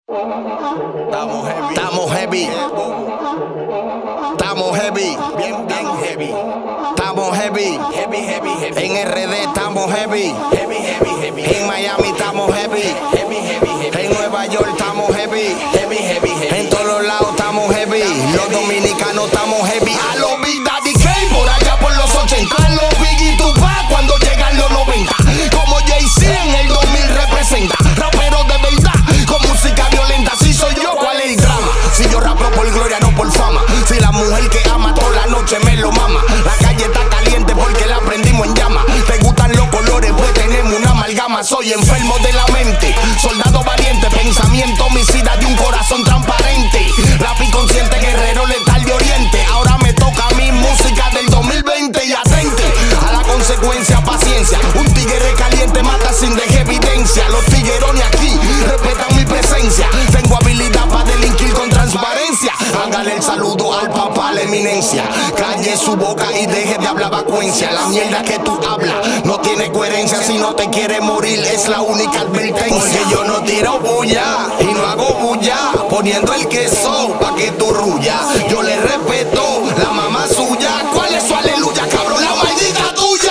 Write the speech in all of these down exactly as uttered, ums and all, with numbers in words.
Estamos heavy. Estamos heavy. Estamos heavy. Bien, bien heavy. Estamos heavy. Heavy, heavy, heavy. En R D estamos heavy. Heavy, heavy, heavy. En Miami estamos heavy. Heavy, heavy, heavy. En Nueva York estamos heavy. Heavy, heavy, heavy. En todos los lados estamos heavy. Los dominicanos estamos heavy. A los Big Daddy Kane por allá por los ochenta. A los Biggie Tupac cuando llegan los noventa. Como Jay-Z en el dos mil representa. Raperos de verdad con música violenta. Si soy yo, ¿cuál es el drama? Si yo rapeo por gloria, no por fama. Si la mujer que ama toda la noche me lo mama. La calle está caliente porque la prendimos en llama. Te gustan los colores, pues tenemos una amalgama. Soy enfermo de la mente, soldado valiente, pensamiento homicida de un corazón transparente. Lápiz consciente, guerrero letal de oriente. Ahora me toca a mí música del dos mil veinte y atente a la consecuencia, paciencia. Un tigre caliente mata sin dejar evidencia. Los tiguerones aquí respetan mi presencia. Tengo habilidad para delinquir con transparencia. Hágale el saludo al papá, la eminencia. Calle su boca y deje de hablar vacuencia. La mierda que tú hablas no tiene coherencia. Si no te quieres morir es la única advertencia. Porque yo no tiro bulla y no hago bulla poniendo el queso pa' que tú rulla. Yo le respeto la mamá suya. ¿Cuál es su aleluya, cabrón? La maldita tuya.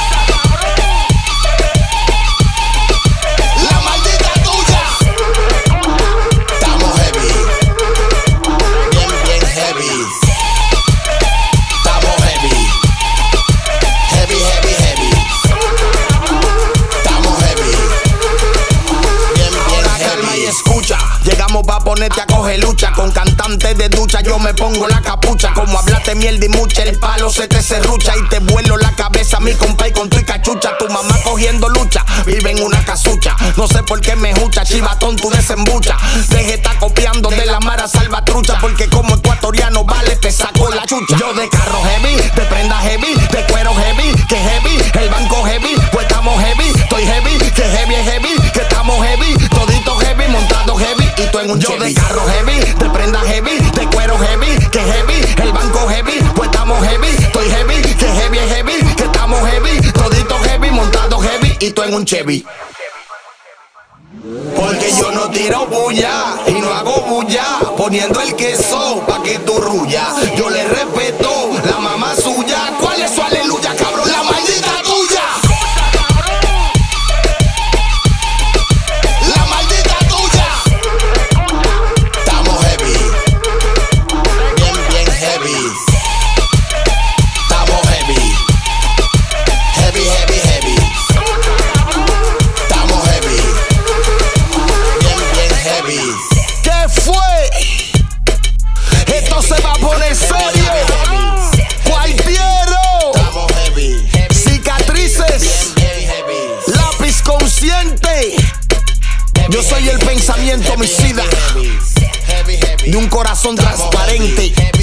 La maldita tuya. Estamos heavy. Bien, bien heavy. Estamos heavy. Heavy, heavy, heavy. Estamos heavy. Bien, bien heavy. Calma y escucha. Llegamos pa' ponerte a coger lucha. Con cantantes de ducha yo me pongo la capucha. Como hablaste mierda y mucha, el palo se te serrucha. Y te vuelo la cabeza, mi compa, y con tu cachucha. Tu mamá cogiendo lucha, vive en una casucha. No sé por qué me jucha, chivatón tú desembucha. Deje está copiando de la mara salvatrucha. Porque como ecuatoriano vale, te saco la chucha. Yo de carro heavy, de prenda heavy, de cuero heavy, que heavy, el banco heavy, pues estamos heavy. Estoy heavy, que heavy es heavy, que estamos heavy. Todito heavy, montado heavy, y tú en un yo de carro heavy, de prenda heavy, de cuero heavy, que heavy, el banco heavy, pues estamos heavy. Estoy heavy, que heavy es heavy, que estamos heavy. Todito heavy, montado heavy, y tú en un Chevy. Porque yo no tiro bulla y no hago bulla poniendo el queso pa' que tú rulla. Yo le respeto la mamá suya. ¿Cuál es su aleluya, cabrón? La maldita tuya. La maldita tuya. Estamos heavy. Bien, bien heavy. Estamos heavy. Heavy, heavy, heavy. Estamos heavy. ¿Qué fue? Esto se va a poner serio. Cualquiero. Cicatrices. Lápiz consciente. Yo soy el pensamiento homicida de un corazón transparente.